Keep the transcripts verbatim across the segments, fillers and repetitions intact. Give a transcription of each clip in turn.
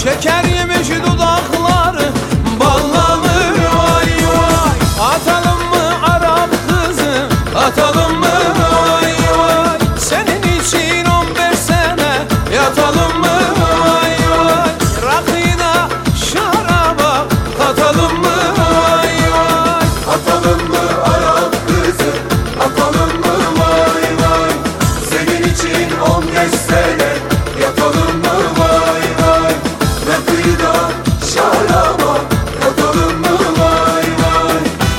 Şeker yemiş dudakları ballanır vay vay. Atalım mı Arap kızı, atalım mı vay vay. Senin için on beş sene yatalım mı vay vay. Rakıyla şaraba katalım mı vay vay. Atalım mı Arap kızı, atalım mı vay vay. Senin için on beş sene yatalım mı vay vay. Rakıyı da şaraba katalım mı vay vay.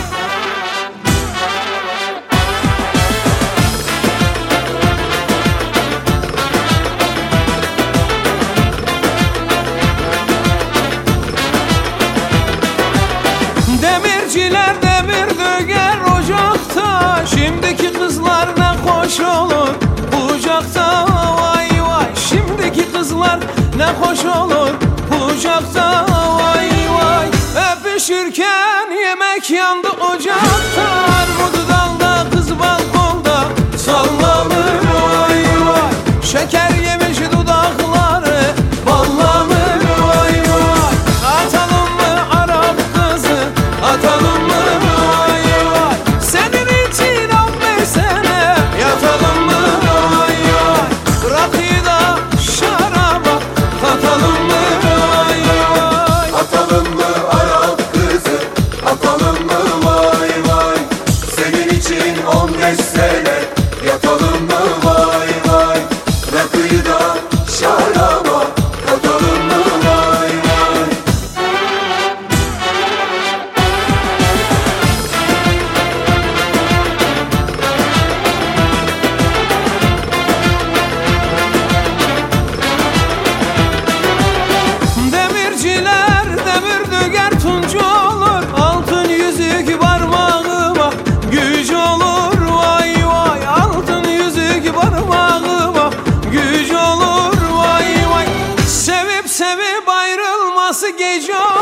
Demirciler demir döger ocakta. Şimdiki kızlar ne hoş olur kucakta vay vay. Şimdiki kızlar ne hoş olur kucakta vay vay. Öpüşürken yemek yandı ocakta. Armudu dalda kız balkonda sallanır vay vay. Şeker yemiş dudakları ballanır vay vay. Atalım mı Arap kızı, atalım mı vay vay. Senin için on beş sene yatalım mı vay vay. Rakıyı da şaraba katalım mı vay vay. Atalım mı Arap kızı, atalım mı vay vay. Senin için on beş sene yatalım mı vay vay. Rakıyı da şaraba katalım mı vay vay. Demirciler demir döger tuncu olur. Altın yüzük parmağıma güç olur vay vay. Altın yüzük parmağıma güç olur vay vay. Sevip sevip ayrılması gece